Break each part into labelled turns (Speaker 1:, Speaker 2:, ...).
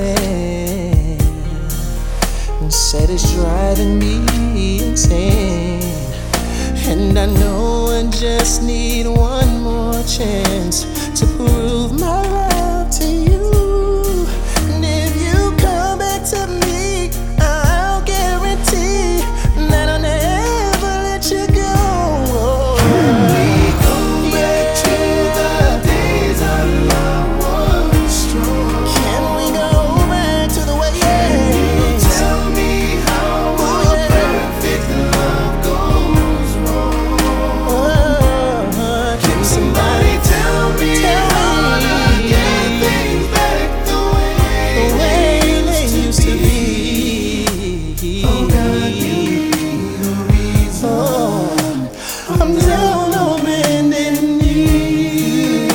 Speaker 1: man and said it's driving me insane. And I know I just need one more chance to prove my love to you. And if you come back to me, I'll guarantee that I'll never let you go.
Speaker 2: Can we go back to the days our love was strong?
Speaker 1: Can we go back to the way?
Speaker 2: Can you tell me how our perfect love goes wrong? Can somebody tell me how to get things back the way
Speaker 1: they used to be?
Speaker 2: Oh God, give me the reason.
Speaker 1: Oh, I'm down on bending knee,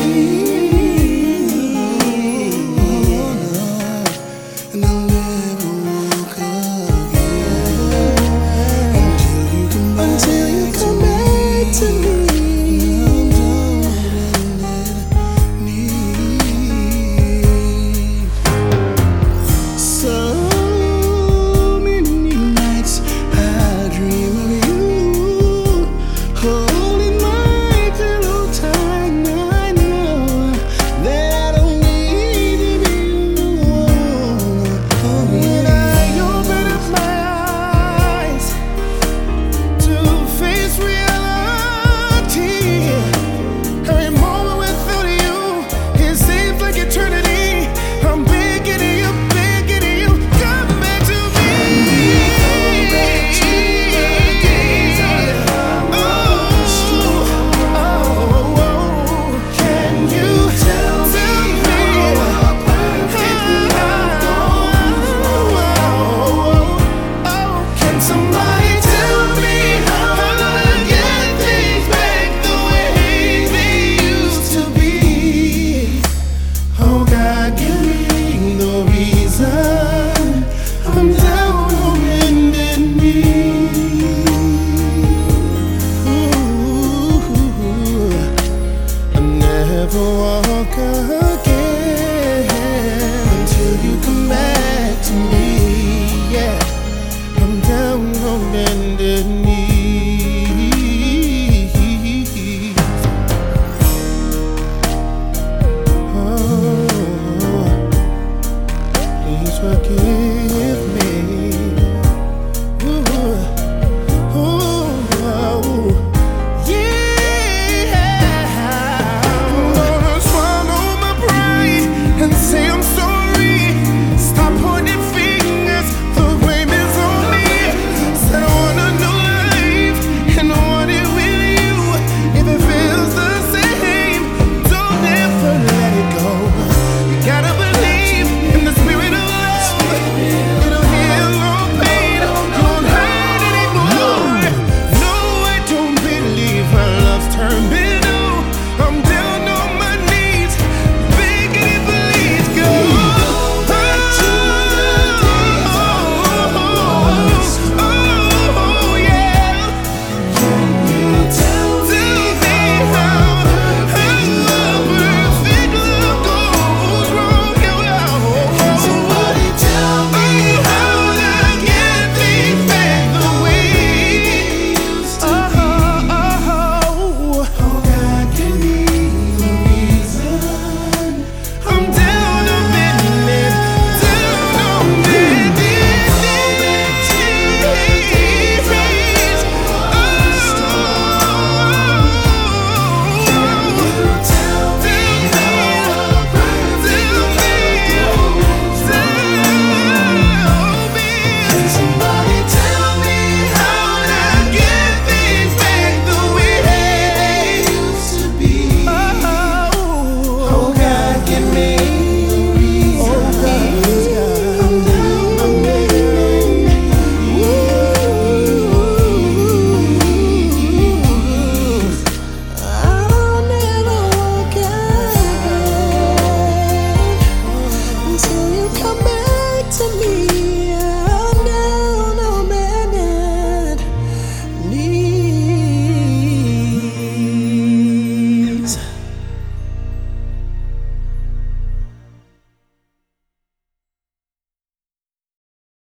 Speaker 2: And I'll never walk again until you come back to me. I'm down on bended knee. So many nights I dream of you, holding my pillow tight. I know that I don't need to be alone. When I open up my eyes to face reality, every moment without you, it seems like eternity. I'm begging you, come back to me. Can you tell me how our perfect love goes wrong? Can somebody tell me how to get things back the way they used to be? Oh God, give me the reason. I'm down on bended knee. Ooh, I'll never walk again until you come back to me. Yeah, I'm down on bended knee. Oh, please forgive me.